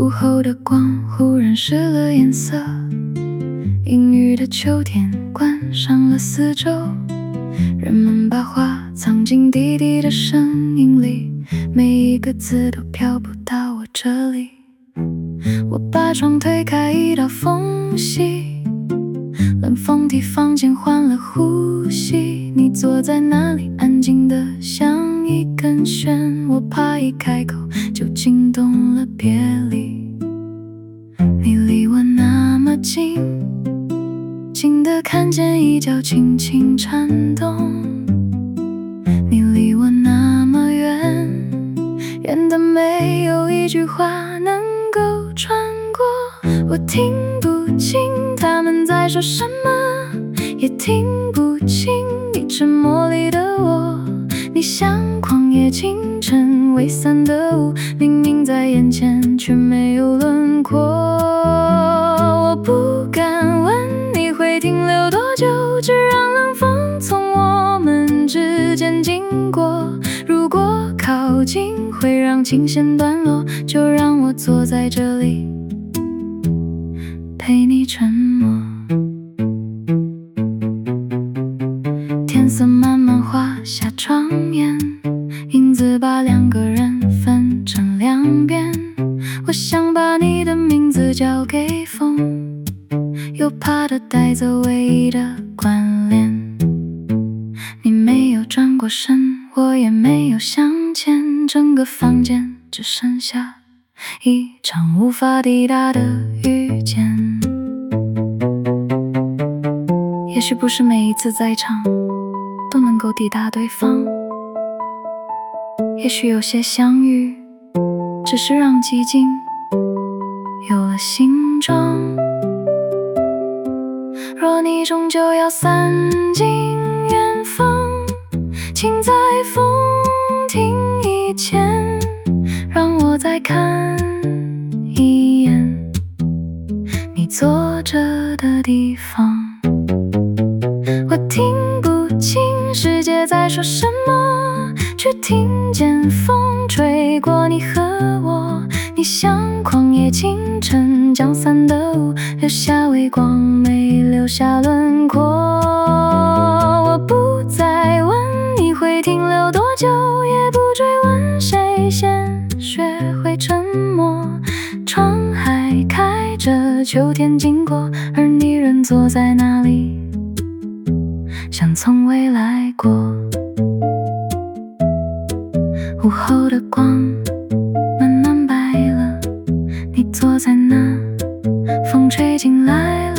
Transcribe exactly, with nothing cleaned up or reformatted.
午后的光忽然失了颜色，阴郁的秋天关上了四周，人们把话藏进低低的声音里，每一个字都飘不到我这里。我把窗推开一道缝隙，冷风替房间换了呼吸。你坐在那里安静的像一根弦，我怕一开口就惊动了别离。你离我那么近，近的看见一角轻轻颤动，你离我那么远，远的没有一句话能够穿过。我听不清他们在说什么，也听不清你沉默里的我。你像旷野清晨微散的雾，明明在眼前却没有轮廓。我不敢问你会停留多久，只让冷风从我们之间经过。如果靠近会让琴弦断落，就让我坐在这里陪你沉默。天色慢慢画下窗沿，影子把两个人分成两边。我想把你的名字交给风，又怕它带走唯一的关联。你没有转过身，我也没有向前，整个房间只剩下一场无法抵达的遇见。也许不是每一次在场都能够抵达对方，也许有些相遇只是让寂静有了形状。若你终究要散尽远方，请在风停以前让我再看一眼你坐着的地方。我听不清世界在说什么，却听见风吹过你和我。你像旷野清晨将散的雾，留下微光没留下轮廓。我不再问你会停留多久，也不追问谁先学会沉默。窗还开着，秋天经过，而你仍坐在那里像从未来过。午后的光慢慢白了，你坐在那，风吹进来了。